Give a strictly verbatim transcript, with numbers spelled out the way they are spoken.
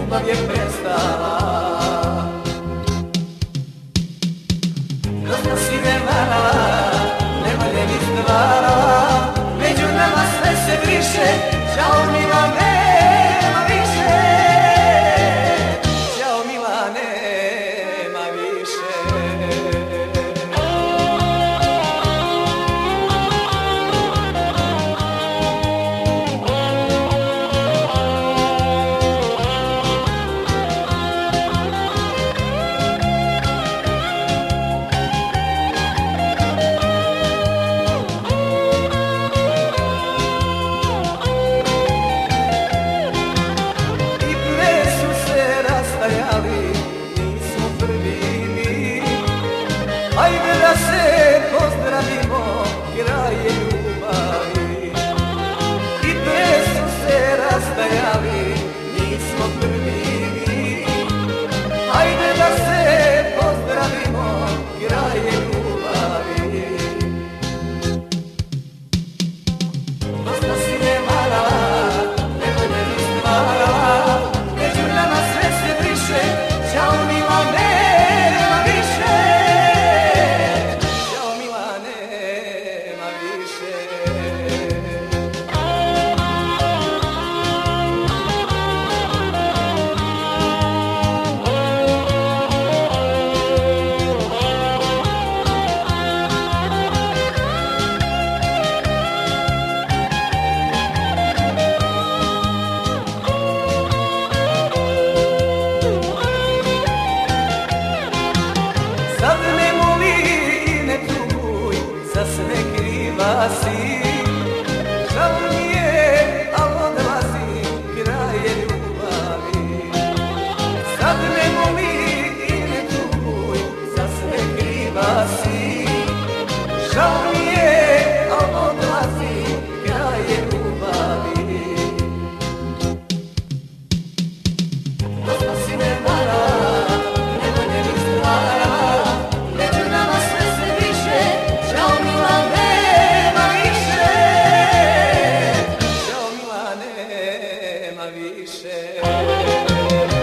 ljubav je prestala. Kroz noći me varala, nevaljenih stvarala, među nama sve se briše, čao mila nema više. Čao mila nema više. Ajde da se pozdravimo, kraj je ljubavi. I pre su se rastajali, nismo prvi. Ajde da se pozdravimo, kraj je ljubavi. Dosta si me varala, nevoljeni stvarala, među nama sve se briše, čao mila nema više. Sad ne moli i ne tuguj, za sve kriva si. Žao mi je, al odlazi, kraj je ljubavi. Sad ne moli i ne tuguj, za sve kriva si. Žao mi je, al odlazi, kraj je ljubavi. Dosta si me varala, nevoljenih stvarala, među nama sve se briše, žao mila nema više. Žao mila nema više.